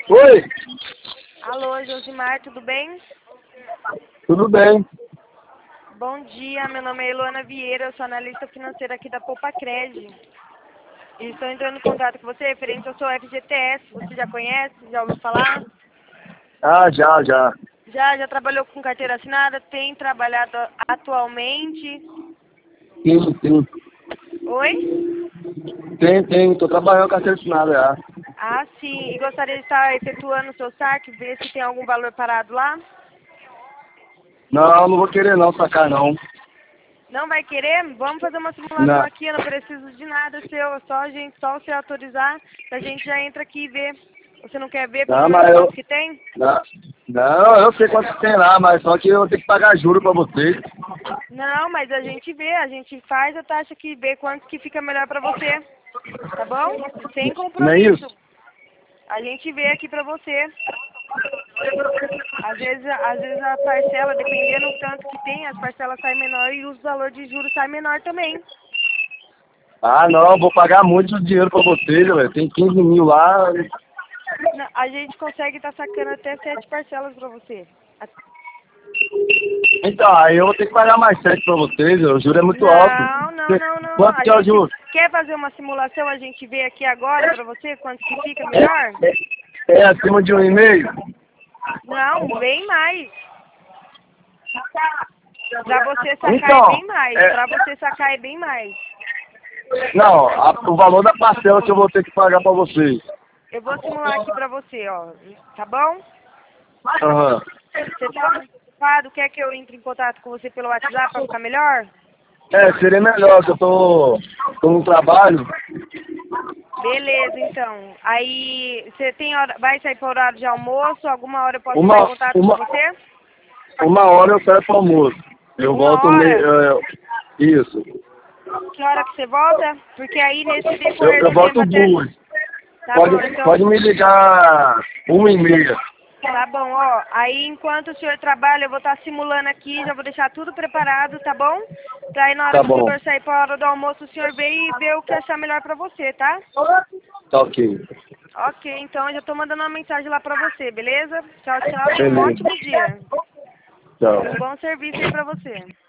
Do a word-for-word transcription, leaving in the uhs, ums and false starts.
Oi, Alô, Josimar, tudo bem? tudo bem? Bom dia, meu nome é Eloana Vieira, eu sou analista financeira aqui da Poupa Cred. E estou entrando em contato com você referente ao seu F G T S. Você já conhece? Já ouviu falar? Ah, já, já. Já, já trabalhou com carteira assinada? Tem trabalhado atualmente? Sim, sim. Oi? Tem, tem. Tô trabalhando com carteira assinada já. Ah, sim. E gostaria de estar efetuando o seu saque, ver se tem algum valor parado lá? Não, não vou querer não sacar não. Não vai querer? Vamos fazer uma simulação Não, aqui, eu não preciso de nada seu, é só a gente, só você autorizar, que a gente já entra aqui e vê. Você não quer ver pelo não, menos mas eu... quanto que tem? Não, não, eu sei quanto tem lá, mas só que eu vou ter que pagar juro pra vocês. Não, mas a gente vê, a gente faz a taxa aqui, vê quanto que fica melhor pra você, tá bom? Sem Não é compromisso. isso? A gente vê aqui pra você. Às vezes, às vezes a parcela, dependendo do tanto que tem, as parcelas saem menor e os valores de juros saem menor também. Ah, não, vou pagar muito dinheiro pra vocês, velho. Tem quinze mil lá. Não, a gente consegue estar sacando até sete parcelas pra você. Então, aí eu vou ter que pagar mais sete pra vocês, o juro é muito alto. Não, não, não, não, não. Quanto A que é o gente juro? quer fazer uma simulação, a gente vê aqui agora pra você quanto que fica melhor? É, é acima de um e meio? Não, bem mais. Pra você sacar é Então, bem mais. é, Pra você sacar é bem mais. não, a- o valor da parcela que eu vou ter que pagar pra vocês. Eu vou simular aqui pra você, ó. Tá bom? Aham. Você tá ocupado? Quer que eu entre em contato com você pelo WhatsApp pra ficar melhor? É, seria melhor, que eu tô, tô no trabalho. Beleza, então. Aí, você tem hora, vai sair para horário de almoço? Alguma hora eu posso entrar em Uma, contato com uma, você? uma hora eu saio pro almoço. Eu Uma volto meio. hora? é, isso. Que hora que você volta? Porque aí, nesse Eu, decorrer eu do tempo volto até... duas. Tá bom, Pode, então... pode me ligar uma e meia. Tá bom, ó. Aí, enquanto o senhor trabalha, eu vou estar simulando aqui, já vou deixar tudo preparado, tá bom? Pra aí, na hora Tá que o bom. senhor sair para hora do almoço, o senhor ver e ver o que achar melhor pra você, tá? Tá ok. Ok, então eu já tô mandando uma mensagem lá pra você, beleza? Tchau, tchau e um Beleza. ótimo dia. Tchau. Um bom serviço aí pra você.